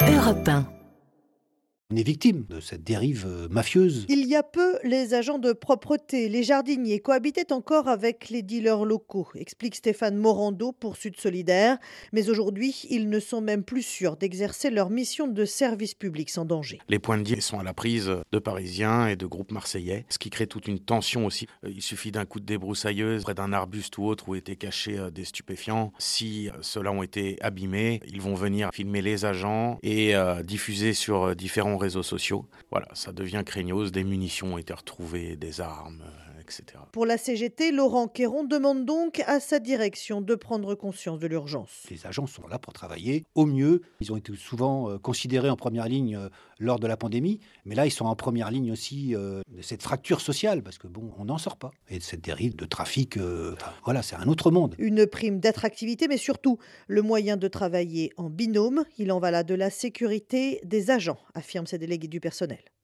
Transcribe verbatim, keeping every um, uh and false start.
Europe un. On est victime de cette dérive euh, mafieuse. Il y a peu, les agents de propreté, les jardiniers cohabitaient encore avec les dealers locaux, explique Stéphane Morando pour Sud Solidaire. Mais aujourd'hui, ils ne sont même plus sûrs d'exercer leur mission de service public sans danger. Les points de deal sont à la prise de Parisiens et de groupes marseillais, ce qui crée toute une tension aussi. Il suffit d'un coup de débroussailleuse près d'un arbuste ou autre où étaient cachés des stupéfiants. Si ceux-là ont été abîmés, ils vont venir filmer les agents et euh, diffuser sur différents réseaux sociaux. Voilà, ça devient craignos, des munitions ont été retrouvées, des armes, euh, et cetera. Pour la C G T, Laurent Quéron demande donc à sa direction de prendre conscience de l'urgence. Les agents sont là pour travailler au mieux. Ils ont été souvent euh, considérés en première ligne euh, lors de la pandémie, mais là ils sont en première ligne aussi euh, de cette fracture sociale, parce que bon, on n'en sort pas. Et de cette dérive de trafic, euh, enfin, voilà, c'est un autre monde. Une prime d'attractivité, mais surtout le moyen de travailler en binôme. Il en va là de la sécurité des agents, affirment ces délégués du personnel.